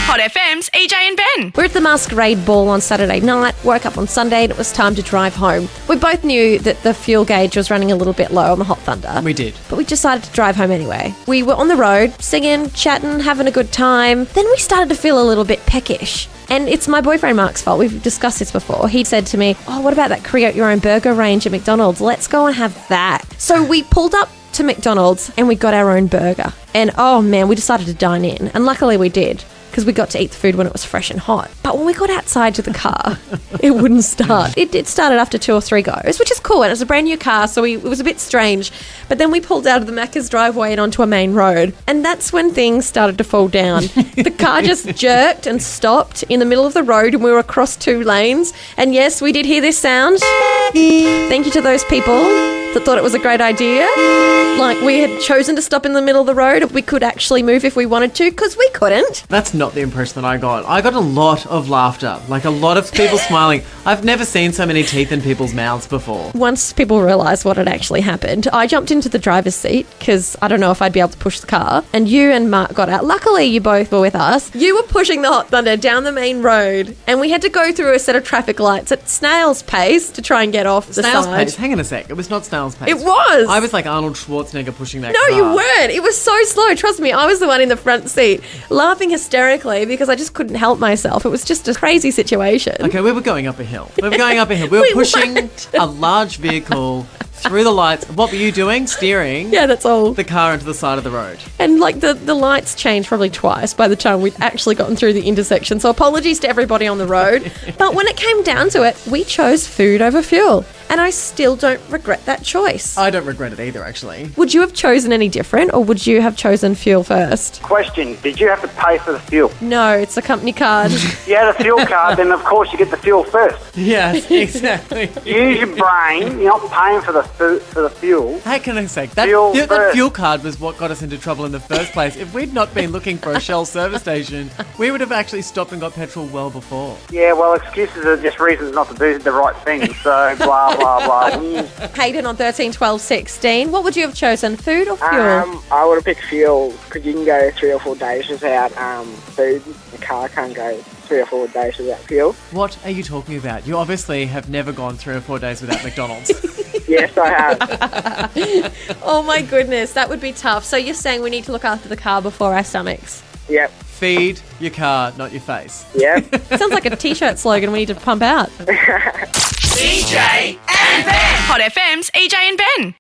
Hot FM's EJ and Ben. We're at the Masquerade Ball on Saturday night, woke up on Sunday and it was time to drive home. We both knew that the fuel gauge was running a little bit low on the Hot Thunder. We did. But we decided to drive home anyway. We were on the road, singing, chatting, having a good time. Then we started to feel a little bit peckish. And it's my boyfriend Mark's fault. We've discussed this before. He said to me, oh, what about that create your own burger range at McDonald's? Let's go and have that. So we pulled up to McDonald's and we got our own burger. And oh man, we decided to dine in. And luckily we did, because we got to eat the food when it was fresh and hot. But when we got outside to the car, it wouldn't start. It started after 2 or 3 goes, which is cool. And it was a brand new car, so it was a bit strange. But then we pulled out of the Macca's driveway and onto a main road. And that's when things started to fall down. The car just jerked and stopped in the middle of the road and we were across 2 lanes. And yes, we did hear this sound. Thank you to those people that thought it was a great idea. Like, we had chosen to stop in the middle of the road. We could actually move if we wanted to, because we couldn't. That's not the impression that I got. I got a lot of laughter, like a lot of people smiling. I've never seen so many teeth in people's mouths before. Once people realised what had actually happened, I jumped into the driver's seat because I don't know if I'd be able to push the car. And you and Mark got out. Luckily, you both were with us. You were pushing the Hot Thunder down the main road and we had to go through a set of traffic lights at snail's pace to try and get off the Snail's side. pace? Hang on a sec. It was not snail's pace. It was. I was like Arnold Schwarzenegger pushing that No, car. you weren't. It was so slow. Trust me, I was the one in the front seat laughing hysterically because I just couldn't help myself. It was just a crazy situation. Okay, we were going up a hill. We were going up a hill. We were We pushing weren't. a large vehicle through the lights. What were you doing? Steering Yeah, that's all. the car into the side of the road. And like the lights changed probably twice by the time we'd actually gotten through the intersection. So apologies to everybody on the road. But when it came down to it, we chose food over fuel. And I still don't regret that choice. I don't regret it either, actually. Would you have chosen any different or would you have chosen fuel first? Question, did you have to pay for the fuel? No, it's a company card. You had a fuel card, then of course you get the fuel first. Yes, exactly. Use your brain, you're not paying for the fuel. Hey, can I say, that Fuel that first. fuel card was what got us into trouble in the first place. If we'd not been looking for a Shell service station, we would have actually stopped and got petrol well before. Yeah, well, excuses are just reasons not to do the right thing, so blah, blah, blah. Hayden on 13, 12, 16. What would you have chosen, food or fuel? I would have picked fuel because you can go 3 or 4 days without food. The car can't go 3 or 4 days without fuel. What are you talking about? You obviously have never gone 3 or 4 days without McDonald's. Yes, I have. Oh my goodness, that would be tough. So you're saying we need to look after the car before our stomachs? Yep. Feed your car, not your face. Yep. Sounds like a t-shirt slogan we need to pump out. EJ and Ben. Hot FM's EJ and Ben.